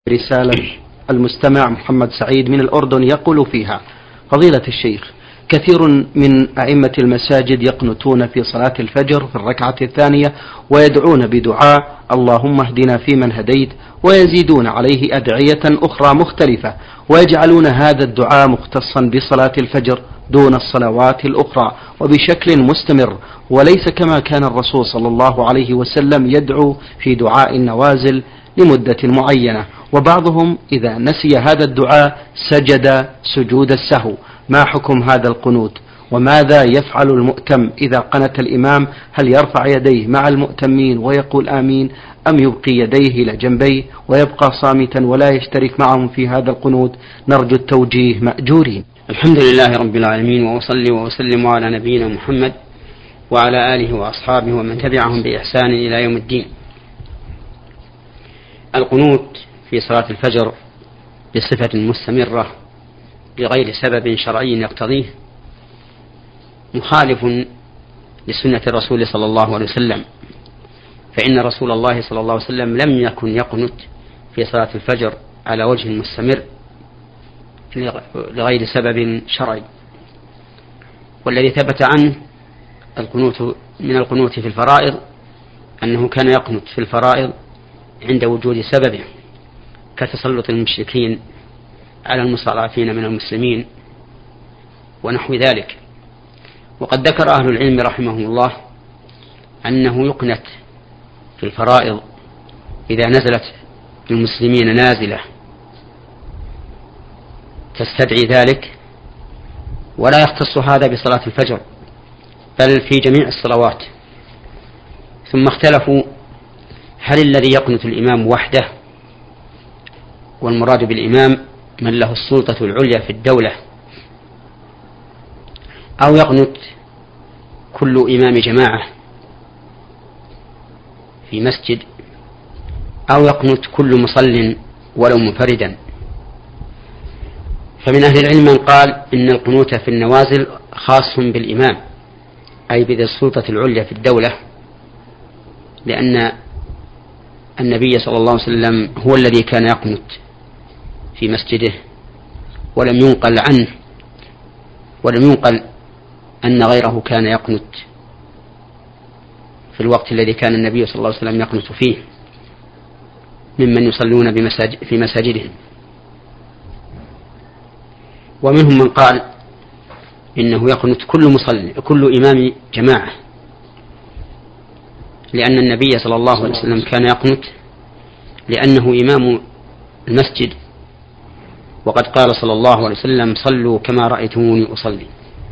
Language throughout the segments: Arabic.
رسالة المستمع محمد سعيد من الأردن يقول فيها: فضيلة الشيخ، كثير من أئمة المساجد يقنتون في صلاة الفجر في الركعة الثانية ويدعون بدعاء اللهم اهدنا فيمن هديت، ويزيدون عليه أدعية أخرى مختلفة، ويجعلون هذا الدعاء مختصا بصلاة الفجر دون الصلوات الأخرى وبشكل مستمر، وليس كما كان الرسول صلى الله عليه وسلم يدعو في دعاء النوازل لمدة معينة. وبعضهم إذا نسي هذا الدعاء سجد سجود السهو. ما حكم هذا القنوت؟ وماذا يفعل المؤتم إذا قنت الإمام؟ هل يرفع يديه مع المؤتمين ويقول آمين، أم يبقي يديه إلى جنبيه ويبقى صامتا ولا يشترك معهم في هذا القنوت؟ نرجو التوجيه مأجورين. الحمد لله رب العالمين، وأصلي وأسلم على نبينا محمد وعلى آله وأصحابه ومن تبعهم بإحسان إلى يوم الدين. القنوت في صلاة الفجر بصفة مستمرة بغير سبب شرعي يقتضيه مخالف لسنة الرسول صلى الله عليه وسلم، فإن رسول الله صلى الله عليه وسلم لم يكن يقنت في صلاة الفجر على وجه مستمر لغير سبب شرعي. والذي ثبت عنه من القنوت في الفرائض أنه كان يقنت في الفرائض عند وجود سببه، كتسلط المشركين على المستضعفين من المسلمين ونحو ذلك. وقد ذكر أهل العلم رحمهم الله أنه يقنت في الفرائض إذا نزلت للمسلمين نازلة تستدعي ذلك، ولا يختص هذا بصلاة الفجر بل في جميع الصلوات. ثم اختلفوا هل الذي يقنت الإمام وحده، والمراد بالإمام من له السلطة العليا في الدولة، أو يقنت كل إمام جماعة في مسجد، أو يقنت كل مصل ولو منفردا. فمن أهل العلم من قال إن القنوت في النوازل خاص بالإمام، أي بذي السلطة العليا في الدولة، لأن النبي صلى الله عليه وسلم هو الذي كان يقنت في مسجده، ولم ينقل عنه أن غيره كان يقنت في الوقت الذي كان النبي صلى الله عليه وسلم يقنت فيه ممن يصلون في مساجدهم. ومنهم من قال إنه يقنت كل إمام جماعة، لأن النبي صلى الله عليه وسلم كان يقنت لأنه إمام المسجد، وقد قال صلى الله عليه وسلم صلوا كما رأيتموني أصلي.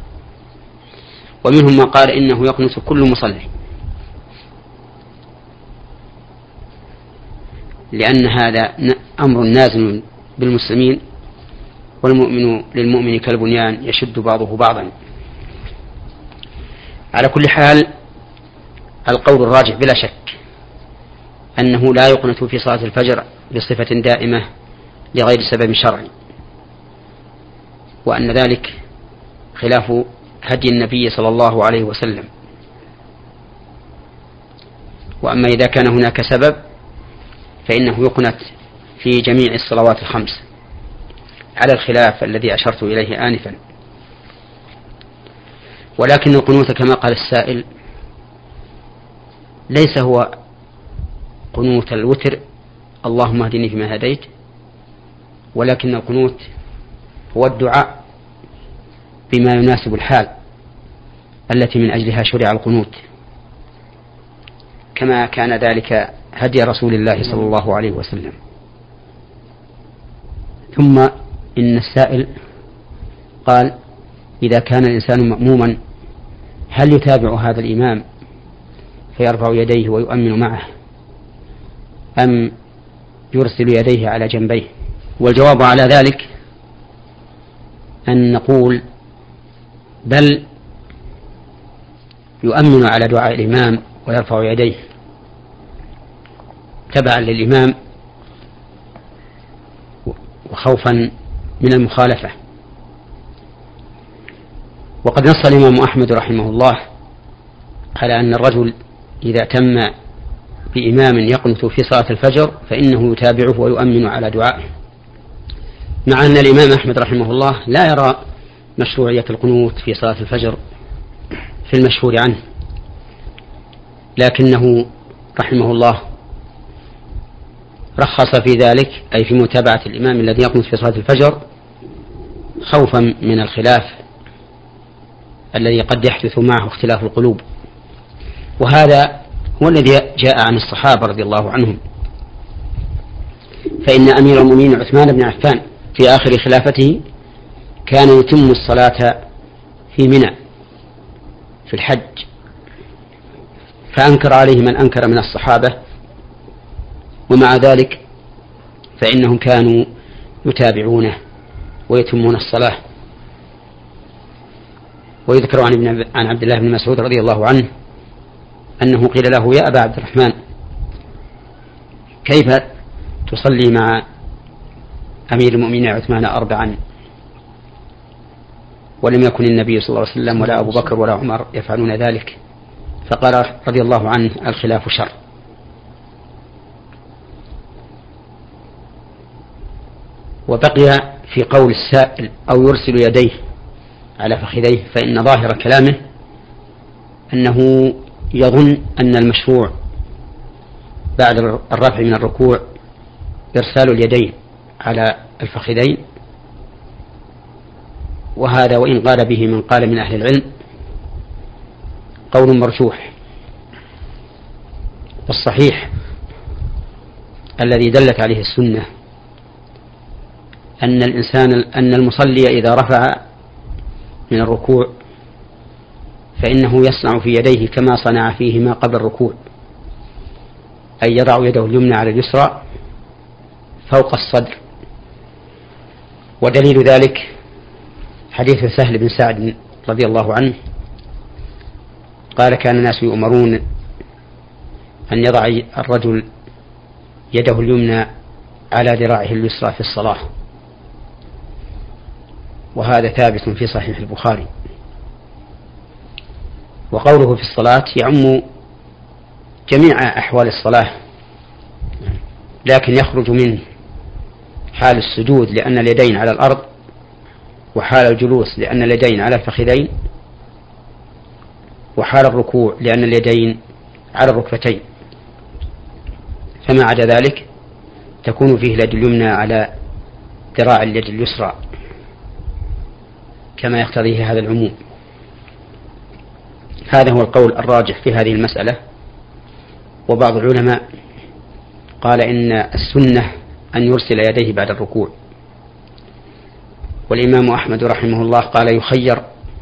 ومنهم من قال إنه يقنت كل مصلي، لأن هذا أمر نازل بالمسلمين، والمؤمن للمؤمن كالبنيان يشد بعضه بعضا. على كل حال القول الراجح بلا شك أنه لا يقنت في صلاة الفجر بصفة دائمة لغير سبب شرعي، وأن ذلك خلاف هدي النبي صلى الله عليه وسلم. وأما إذا كان هناك سبب فإنه يقنت في جميع الصلوات الخمس على الخلاف الذي أشرت إليه آنفا. ولكن القنوت كما قال السائل ليس هو قنوت الوتر اللهم اهدني فيما هديت، ولكن القنوت هو الدعاء بما يناسب الحال التي من أجلها شرع القنوت، كما كان ذلك هدي رسول الله صلى الله عليه وسلم. ثم إن السائل قال إذا كان الإنسان مأموما هل يتابع هذا الإمام فيرفع يديه ويؤمن معه، أم يرسل يديه على جنبيه؟ والجواب على ذلك أن نقول بل يؤمن على دعاء الإمام ويرفع يديه تبعا للإمام وخوفا من المخالفة. وقد نص الإمام أحمد رحمه الله على أن الرجل إذا تم بإمام يقنت في صلاة الفجر فإنه يتابعه ويؤمن على دعائه، مع أن الإمام أحمد رحمه الله لا يرى مشروعية القنوت في صلاة الفجر في المشهور عنه، لكنه رحمه الله رخص في ذلك، أي في متابعة الإمام الذي يقنت في صلاة الفجر، خوفا من الخلاف الذي قد يحدث معه اختلاف القلوب. وهذا هو الذي جاء عن الصحابة رضي الله عنهم، فإن أمير المؤمنين عثمان بن عفان في آخر خلافته كان يتم الصلاة في منى في الحج، فأنكر عليه من أنكر من الصحابة، ومع ذلك فإنهم كانوا يتابعونه ويتمون الصلاة. ويذكر عن عبد الله بن مسعود رضي الله عنه أنه قيل له: يا أبا عبد الرحمن، كيف تصلي مع أمير المؤمنين عثمان 4 ولم يكن النبي صلى الله عليه وسلم ولا أبو بكر ولا عمر يفعلون ذلك؟ فقال رضي الله عنه: الخلاف شر. وبقي في قول السائل: أو يرسل يديه على فخذيه، فإن ظاهر كلامه أنه يظن أن المشروع بعد الرفع من الركوع إرسال اليدين على الفخذين، وهذا وإن قال به من قال من أهل العلم قول مرجوح. والصحيح الذي دلت عليه السنة أن المصلي إذا رفع من الركوع فإنه يصنع في يديه كما صنع فيهما قبل الركوع، أي يضع يده اليمنى على اليسرى فوق الصدر. ودليل ذلك حديث سهل بن سعد رضي الله عنه قال: كان الناس يؤمرون أن يضع الرجل يده اليمنى على ذراعه اليسرى في الصلاة، وهذا ثابت في صحيح البخاري. وقوله في الصلاة يعم جميع أحوال الصلاة، لكن يخرج منه حال السجود لأن اليدين على الأرض، وحال الجلوس لأن اليدين على الفخذين، وحال الركوع لأن اليدين على الركبتين. فما عدا ذلك تكون فيه اليد اليمنى على ذراع اليد اليسرى كما يقتضيه هذا العموم. هذا هو القول الراجح في هذه المسألة. وبعض العلماء قال إن السنة أن يرسل يديه بعد الركوع، والإمام أحمد رحمه الله قال يخير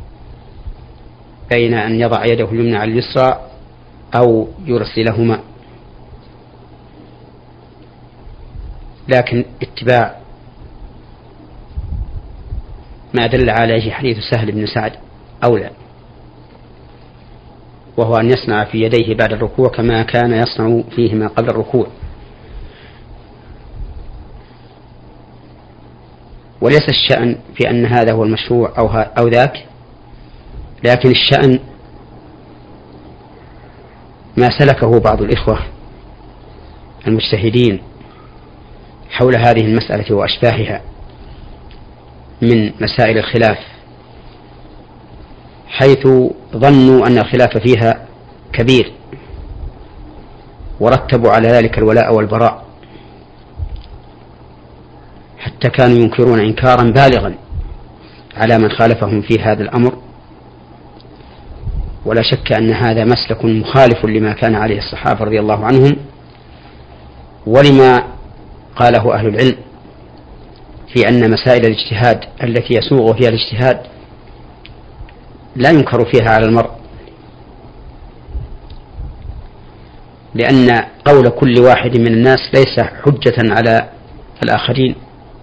بين أن يضع يده اليمنى على اليسرى أو يرسلهما، لكن اتباع ما دل عليه حديث سهل بن سعد أولى، وهو أن يصنع في يديه بعد الركوع كما كان يصنع فيهما قبل الركوع. وليس الشأن في أن هذا هو المشروع أو ذاك، لكن الشأن ما سلكه بعض الإخوة المجتهدين حول هذه المسألة وأشباهها من مسائل الخلاف، حيث ظنوا أن الخلاف فيها كبير ورتبوا على ذلك الولاء والبراء، حتى كانوا ينكرون إنكارا بالغا على من خالفهم في هذا الأمر. ولا شك أن هذا مسلك مخالف لما كان عليه الصحابة رضي الله عنهم، ولما قاله أهل العلم في أن مسائل الاجتهاد التي يسوغ فيها الاجتهاد لا ينكر فيها على المرء، لأن قول كل واحد من الناس ليس حجة على الآخرين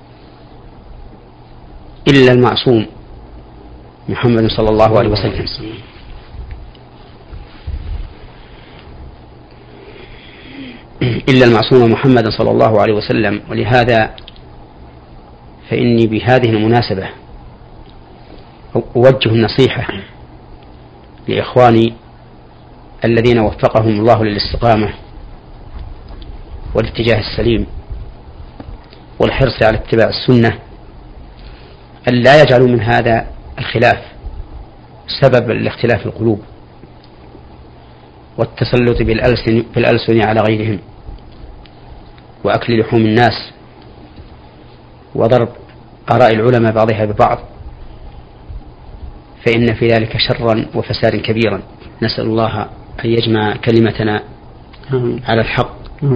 إلا المعصوم محمد صلى الله عليه وسلم. إلا المعصوم محمد صلى الله عليه وسلم. ولهذا فإني بهذه المناسبة أوجه النصيحة لإخواني الذين وفقهم الله للاستقامة والاتجاه السليم والحرص على اتباع السنة أن لا يجعلوا من هذا الخلاف سبب لاختلاف القلوب والتسلط بالألسن على غيرهم وأكل لحوم الناس وضرب آراء العلماء بعضها ببعض، فإن في ذلك شرا وفسادا كبيرا. نسأل الله أن يجمع كلمتنا على الحق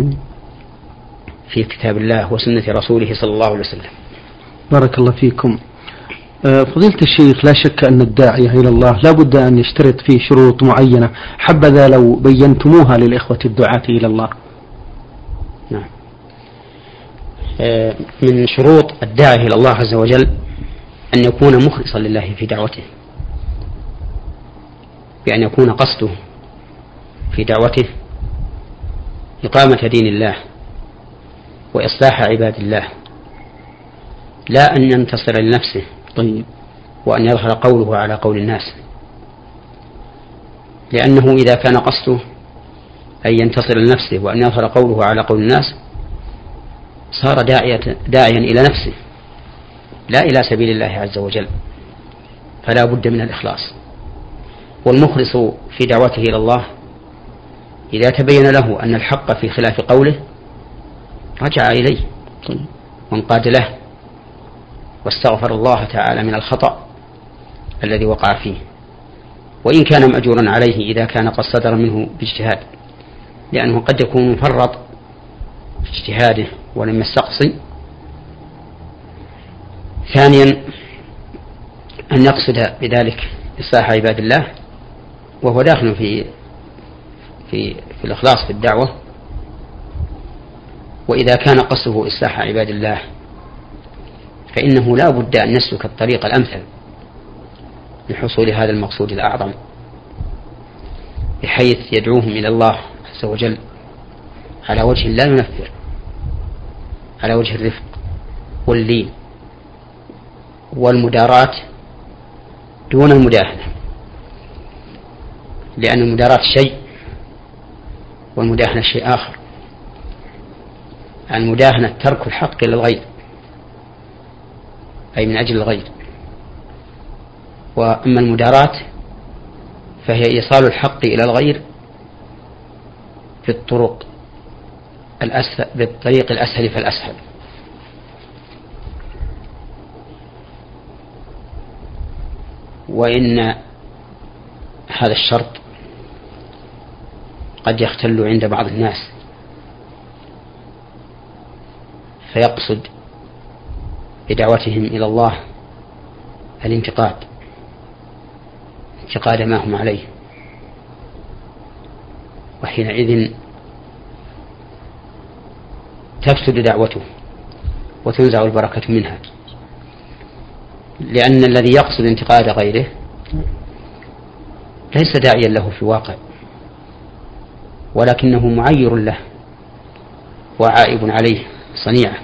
في كتاب الله وسنة رسوله صلى الله عليه وسلم. بارك الله فيكم. فضيلة الشيخ، لا شك أن الداعية إلى الله لا بد أن يشترط فيه شروط معينة، حبذا لو بينتموها للإخوة الدعاة إلى الله. نعم. من شروط الداعي إلى الله عز وجل أن يكون مخلصا لله في دعوته، بأن يكون قصده في دعوته إقامة دين الله وإصلاح عباد الله، لا أن ينتصر لنفسه وأن يظهر قوله على قول الناس، لأنه إذا كان قصده أن ينتصر لنفسه وأن يظهر قوله على قول الناس صار داعيا إلى نفسه لا إلى سبيل الله عز وجل، فلا بد من الإخلاص. والمخلص في دعوته إلى الله إذا تبين له أن الحق في خلاف قوله رجع إليه وانقاد له واستغفر الله تعالى من الخطأ الذي وقع فيه، وإن كان مأجورا عليه إذا كان قد صدر منه باجتهاد، لأنه قد يكون مفرط في اجتهاده ولم يستقصي. ثانيا أن يقصد بذلك إصلاح عباد الله، وهو داخل في الإخلاص في الدعوة. وإذا كان قصده إصلاح عباد الله فإنه لا بد أن يسلك الطريق الأمثل لحصول هذا المقصود الأعظم، بحيث يدعوهم إلى الله عز وجل على وجه لا ينفر، على وجه الرفق واللين والمداراة دون المداهنة، لأن المداراة شيء والمداهنة شيء آخر. المداهنة ترك الحق للغير، أي من أجل الغير، وأما المداراة فهي إيصال الحق إلى الغير بالطريق الأسهل فالأسهل. وإن هذا الشرط قد يختل عند بعض الناس فيقصد بدعوتهم إلى الله الانتقاد ما هم عليه، وحينئذ تفسد دعوته وتنزع البركة منها، لأن الذي يقصد انتقاد غيره ليس داعيا له في الواقع، ولكنه معير له وعائب عليه صنيعه.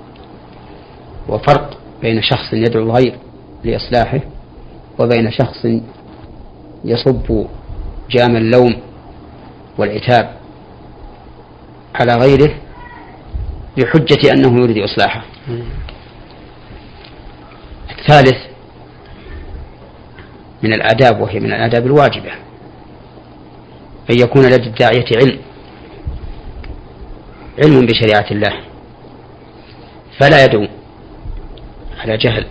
وفرق بين شخص يدعو الغير لإصلاحه وبين شخص يصب جام اللوم والعتاب على غيره بحجة أنه يريد إصلاحه. الثالث من الآداب، وهي من الآداب الواجبة، أن يكون لدى الداعية علم بشريعة الله، فلا يدعو على جهل،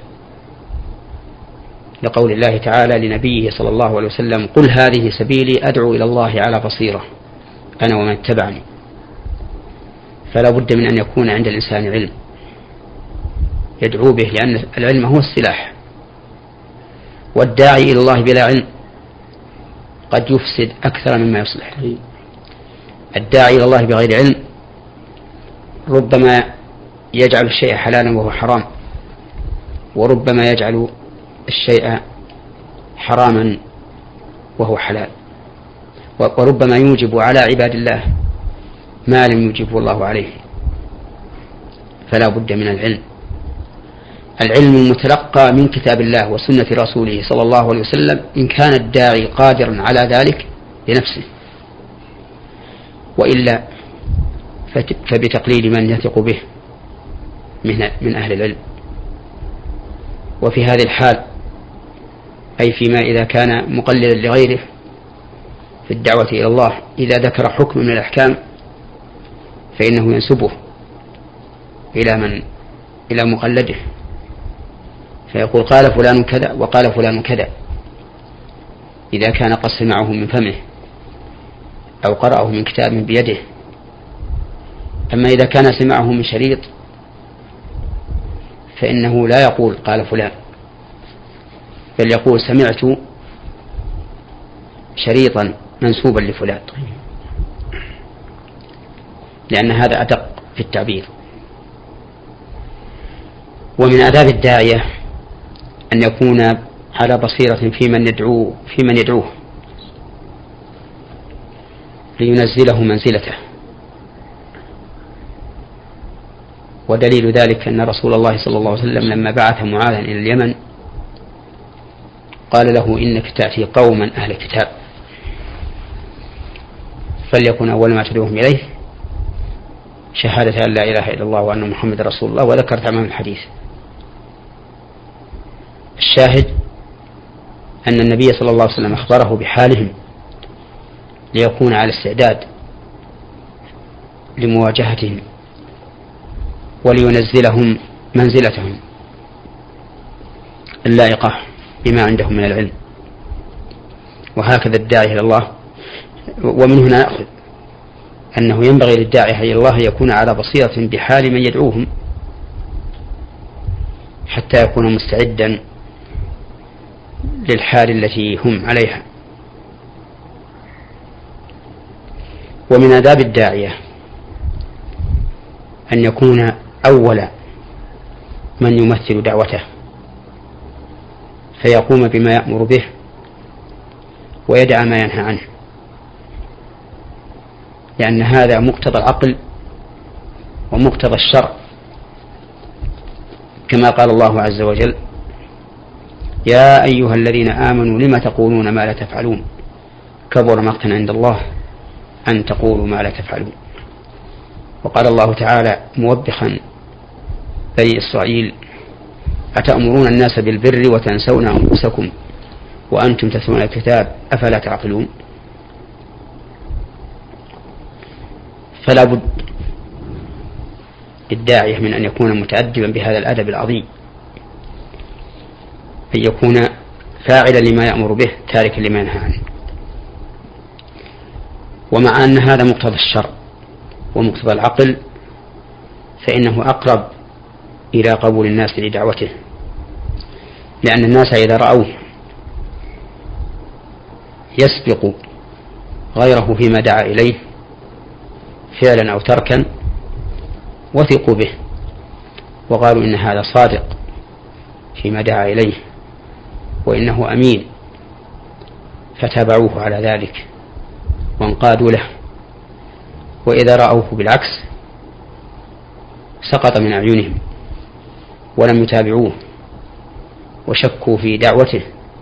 لقول الله تعالى لنبيه صلى الله عليه وسلم: قل هذه سبيلي أدعو إلى الله على بصيرة أنا ومن اتبعني. فلا بد من أن يكون عند الإنسان علم يدعو به، لأن العلم هو السلاح، والداعي إلى الله بلا علم قد يفسد أكثر مما يصلح. الداعي إلى الله بغير علم ربما يجعل الشيء حلالا وهو حرام، وربما يجعل الشيء حراما وهو حلال، وربما يوجب على عباد الله ما لم يوجبه الله عليه. فلا بد من العلم المتلقى من كتاب الله وسنة رسوله صلى الله عليه وسلم، إن كان الداعي قادرا على ذلك لنفسه، وإلا فبتقليد من يثق به من أهل العلم. وفي هذه الحال أي فيما إذا كان مقلدا لغيره في الدعوة إلى الله إذا ذكر حكم من الأحكام فإنه ينسبه إلى مقلده، فيقول قال فلان كذا وقال فلان كذا إذا كان قد سمعه من فمه أو قرأه من كتاب بيده. أما إذا كان سمعه من شريط فإنه لا يقول قال فلان، بل يقول سمعت شريطا منسوبا لفلان، لأن هذا أدق في التعبير. ومن آداب الداعية أن يكون على بصيرة في من يدعوه لينزله منزلته. ودليل ذلك أن رسول الله صلى الله عليه وسلم لما بعث معاذا إلى اليمن قال له إنك تأتي قوما أهل كتاب فليكن أول ما تدعوهم إليه شهادة أن لا إله إلا الله وأن محمد رسول الله، وذكر تمام الحديث. الشاهد أن النبي صلى الله عليه وسلم أخبره بحالهم ليكون على استعداد لمواجهتهم ولينزلهم منزلتهم اللائقة بما عندهم من العلم. وهكذا الداعي إلى الله. ومن هنا نأخذ أنه ينبغي للداعي إلى الله يكون على بصيرة بحال من يدعوهم حتى يكون مستعدا للحال التي هم عليها. ومن آداب الداعية أن يكون أول من يمثل دعوته فيقوم بما يأمر به ويدع ما ينهى عنه، لأن هذا مقتضى العقل ومقتضى الشرع، كما قال الله عز وجل يا أيها الذين آمنوا لم تقولون ما لا تفعلون كبر مقتا عند الله أن تقولوا ما لا تفعلون. وقال الله تعالى موبخا بني إسرائيل أتأمرون الناس بالبر وتنسون أنفسكم وأنتم تتلون الكتاب أفلا تعقلون. فلا بد للداعية من أن يكون متأدبا بهذا الأدب العظيم، أن يكون فاعلا لما يأمر به تاركا لما ينهى عنه. ومع أن هذا مقتضى الشرع ومقتضى العقل فإنه أقرب إلى قبول الناس لدعوته، لأن الناس إذا رأوه يسبق غيره فيما دعا إليه فعلا أو تركا وثقوا به وقالوا إن هذا صادق فيما دعا إليه وإنه أمين، فتابعوه على ذلك وانقادوا له. وإذا رأوه بالعكس سقط من أعينهم ولم يتابعوه وشكوا في دعوته.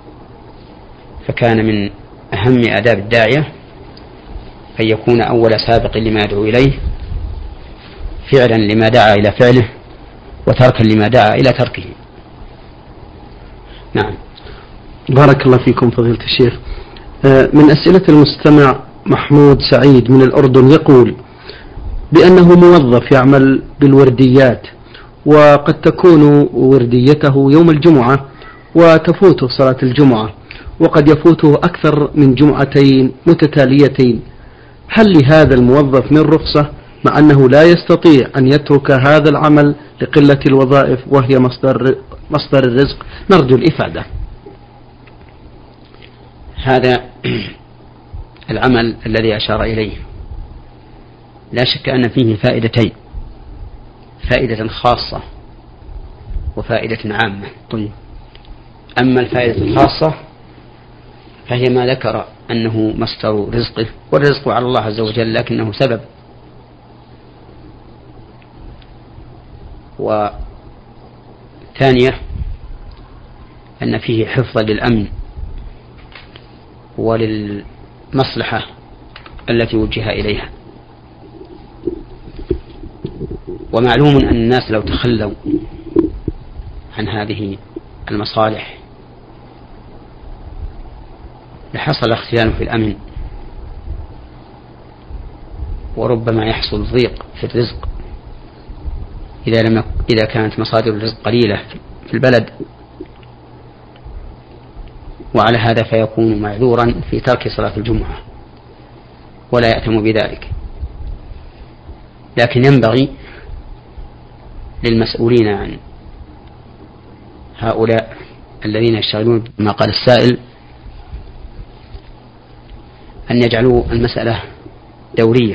فكان من أهم آداب الداعية أن يكون أول سابق لما يدعو إليه فعلا لما دعا إلى فعله وتركا لما دعا إلى تركه. نعم. بارك الله فيكم فضيلة الشيخ. من أسئلة المستمع محمود سعيد من الأردن يقول بأنه موظف يعمل بالورديات وقد تكون ورديته يوم الجمعة وتفوته صلاة الجمعة وقد يفوته أكثر من جمعتين متتاليتين، هل لهذا الموظف من رخصة مع أنه لا يستطيع أن يترك هذا العمل لقلة الوظائف وهي مصدر الرزق؟ نرجو الإفادة. هذا العمل الذي أشار إليه لا شك أن فيه فائدتين، فائدة خاصة وفائدة عامة. طيب. أما الفائدة الخاصة فهي ما ذكر أنه مصدر رزقه، والرزق على الله عز وجل لكنه سبب. وثانية أن فيه حفظا للأمن وللمصلحة التي وجه إليها. ومعلوم أن الناس لو تخلوا عن هذه المصالح لحصل اختلال في الأمن، وربما يحصل ضيق في الرزق إذا كانت مصادر الرزق قليلة في البلد، وعلى هذا فيكون معذورا في ترك صلاة الجمعة ولا يأتم بذلك. لكن ينبغي للمسؤولين عن هؤلاء الذين يشتغلون بما قال السائل أن يجعلوا المسألة دورية،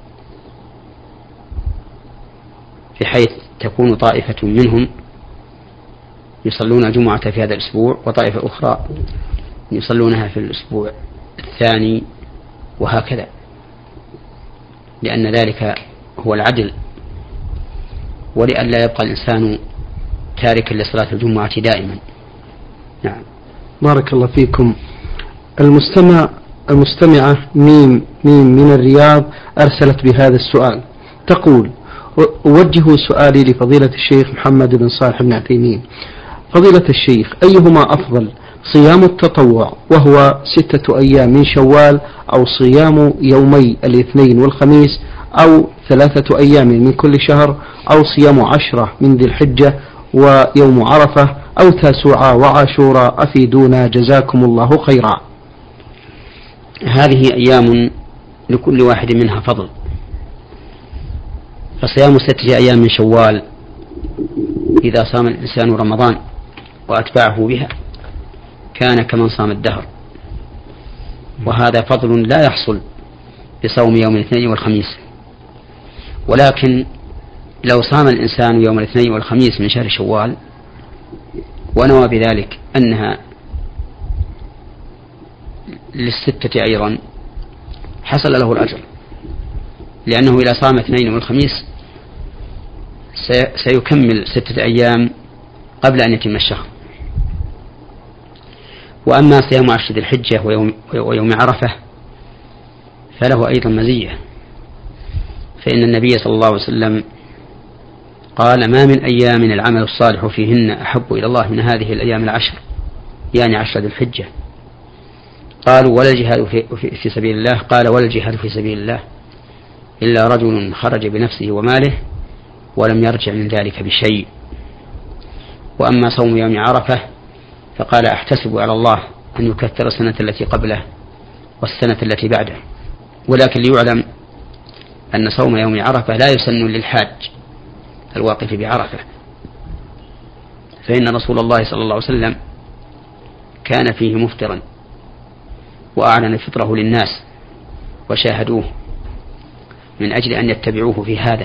بحيث تكون طائفة منهم يصلون الجمعة في هذا الأسبوع وطائفة أخرى يصلونها في الأسبوع الثاني، وهكذا، لأن ذلك هو العدل، ولئلا يبقى الإنسان تاركا لصلاة الجمعة دائما. نعم. بارك الله فيكم. المستمعة ميم من الرياض أرسلت بهذا السؤال، تقول: أوجه سؤالي لفضيلة الشيخ محمد بن صالح بن عثيمين. فضيلة الشيخ، أيهما أفضل، صيام التطوع وهو 6 أيام من شوال، أو صيام يومي الاثنين والخميس، أو 3 أيام من كل شهر، أو صيام 10 من ذي الحجة ويوم عرفة، أو تاسوعا وعاشوراء؟ أفيدونا جزاكم الله خيرا. هذه أيام لكل واحد منها فضل، فصيام 6 أيام من شوال إذا صام الإنسان رمضان وأتبعه بها كان كمن صام الدهر، وهذا فضل لا يحصل بصوم يوم الاثنين والخميس. ولكن لو صام الإنسان يوم الاثنين والخميس من شهر شوال ونوى بذلك أنها للستة أيضا حصل له الأجر، لأنه إذا صام اثنين والخميس سيكمل 6 أيام قبل أن يتم الشهر. وأما صيام 10 ذي الحجة ويوم عرفة فله أيضا مزية، فإن النبي صلى الله عليه وسلم قال: ما من أيام العمل الصالح فيهن أحب إلى الله من هذه الأيام 10، يعني 10 ذي الحجة. قالوا: ولا الجهاد في سبيل الله؟ قال: ولا الجهاد في سبيل الله إلا رجل خرج بنفسه وماله ولم يرجع من ذلك بشيء. وأما صوم يوم عرفة فقال: أحتسب على الله أن يكثر السنة التي قبله والسنة التي بعده. ولكن ليعلم أن صوم يوم عرفة لا يسن للحاج الواقف بعرفة، فإن رسول الله صلى الله عليه وسلم كان فيه مفطرا وأعلن فطره للناس وشاهدوه من أجل أن يتبعوه في هذا.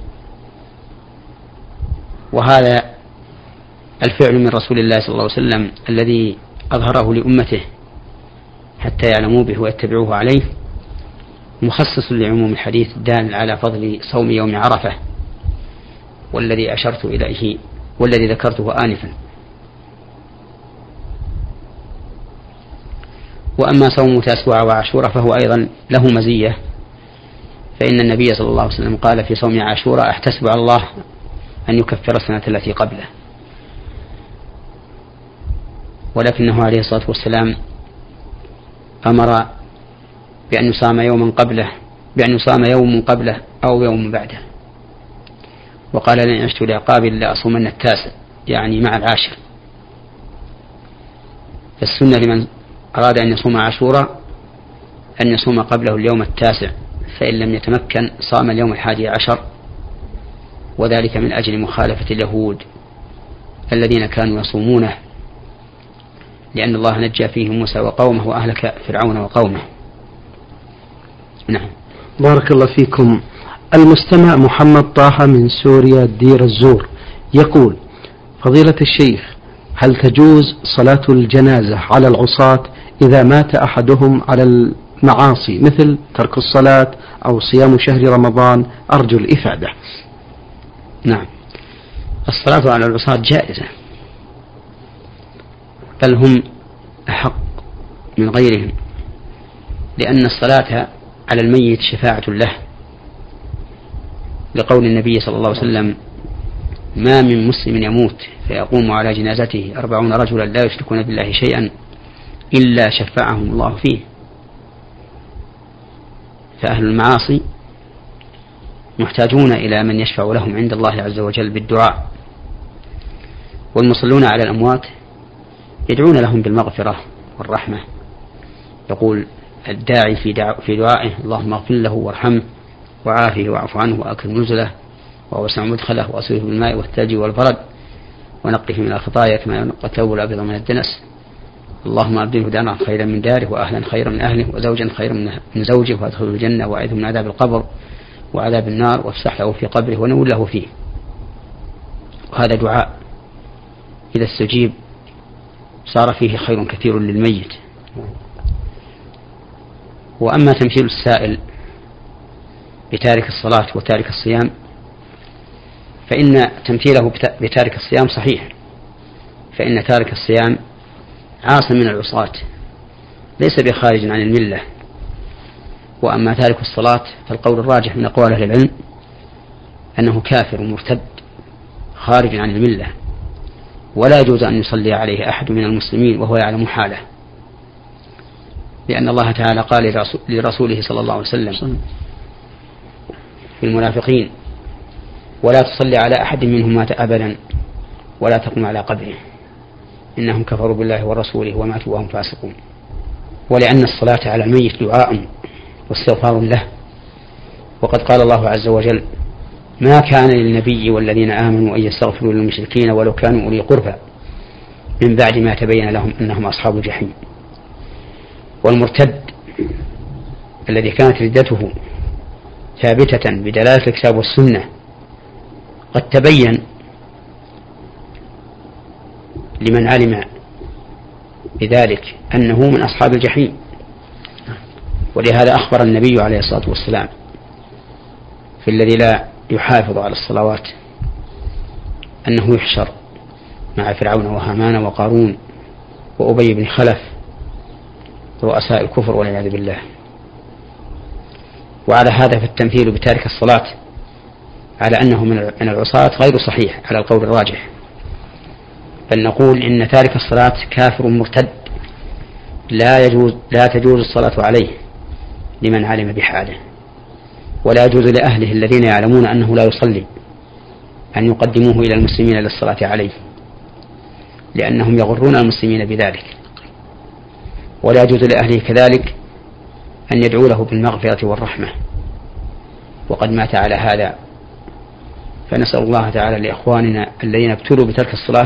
وهذا الفعل من رسول الله صلى الله عليه وسلم الذي أظهره لأمته حتى يعلموا به ويتبعوه عليه مخصص لعموم الحديث الدال على فضل صوم يوم عرفة، والذي أشرت إليه والذي ذكرته آنفا. وأما صوم تاسوعا وعاشوراء فهو أيضا له مزية، فإن النبي صلى الله عليه وسلم قال في صوم عاشوراء: أحتسب على الله أن يكفر السنة التي قبله. ولكنه عليه الصلاة والسلام أمر بأن يصام يوم قبله أو يوم بعده، وقال: لن عشت لعقاب لأصومن 9، يعني مع 10. فالسنة لمن أراد أن يصوم عاشوراء أن يصوم قبله اليوم 9، فإن لم يتمكن صام اليوم 11، وذلك من أجل مخالفة اليهود الذين كانوا يصومونه، لأن الله نجى فيهم موسى وقومه وأهلك فرعون وقومه. نعم. بارك الله فيكم. المستمع محمد طه من سوريا دير الزور يقول: فضيلة الشيخ، هل تجوز صلاة الجنازة على العصاة إذا مات أحدهم على المعاصي مثل ترك الصلاة أو صيام شهر رمضان؟ أرجو الإفادة. نعم، الصلاة على العصاة جائزة، بل هم أحق من غيرهم، لأن الصلاة على الميت شفاعة له، لقول النبي صلى الله عليه وسلم: ما من مسلم يموت فيقوم على جنازته 40 رجلا لا يشركون بالله شيئا إلا شفعهم الله فيه. فأهل المعاصي محتاجون إلى من يشفع لهم عند الله عز وجل بالدعاء، والمصلون على الأموات يدعون لهم بالمغفرة والرحمة. يقول الداعي في دعائه: اللهم اغفر له وارحمه وعافه واعف عنه وأكرم نزله ووسع مدخله وأصله بالماء والثلج والبرد ونقه من الخطايا كما ينقى الثوب الأبيض من الدنس. اللهم أبدله دارا خيرا من داره وأهلا خيرا من أهله وزوجا خيرا من زوجه وأدخله الجنة وأعذه من عذاب القبر وعذاب النار وافسح له في قبره ونول له فيه. وهذا دعاء إذا استجيب صار فيه خير كثير للميت. وأما تمثيل السائل بتارك الصلاة وتارك الصيام فإن تمثيله بتارك الصيام صحيح، فإن تارك الصيام عاص من العصاة ليس بخارج عن الملة. وأما تارك الصلاة فالقول الراجح من أقوال أهل العلم أنه كافر مرتد خارج عن الملة، ولا يجوز أن يصلي عليه أحد من المسلمين وهو يعلم حاله، لأن الله تعالى قال لرسوله صلى الله عليه وسلم في المنافقين: ولا تصلي على أحد منهم مات أبدا ولا تقم على قبره إنهم كفروا بالله ورسوله وماتوا وهم فاسقون. ولأن الصلاة على الميت دعاء واستغفار له، وقد قال الله عز وجل: ما كان للنبي والذين آمنوا أن يستغفروا للمشركين ولو كانوا أولي قربى من بعد ما تبين لهم أنهم أصحاب الجحيم. والمرتد الذي كانت ردته ثابتة بدلالة الكتاب والسنة قد تبين لمن علم بذلك أنه من أصحاب الجحيم. ولهذا أخبر النبي عليه الصلاة والسلام في الذي لا يحافظ على الصلوات أنه يحشر مع فرعون وهامان وقارون وأبي بن خلف رؤساء الكفر والعياذ بالله. وعلى هذا فالتمثيل بتارك الصلاة على أنه من العصاة غير صحيح على القول الراجح، بل نقول إن تارك الصلاة كافر مرتد لا تجوز الصلاة عليه لمن علم بحاله، ولا يجوز لأهله الذين يعلمون أنه لا يصلي أن يقدموه إلى المسلمين للصلاة عليه، لأنهم يغرون المسلمين بذلك. ولا يجوز لأهله كذلك أن يدعوا له بالمغفرة والرحمة، وقد مات على هذا. فنسأل الله تعالى لإخواننا الذين ابتلوا بترك الصلاة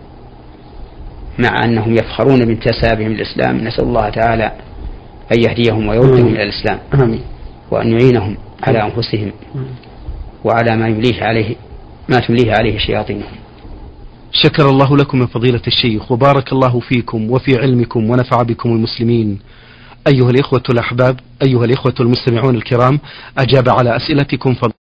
مع أنهم يفخرون بانتسابهم الإسلام، نسأل الله تعالى أن يهديهم ويردهم إلى الإسلام، وأن يعينهم على أنفسهم وعلى ما تمليه عليه شياطينهم. شكر الله لكم من فضيلة الشيخ، وبارك الله فيكم وفي علمكم ونفع بكم المسلمين. أيها الإخوة الأحباب، أيها الإخوة المستمعون الكرام، أجاب على أسئلتكم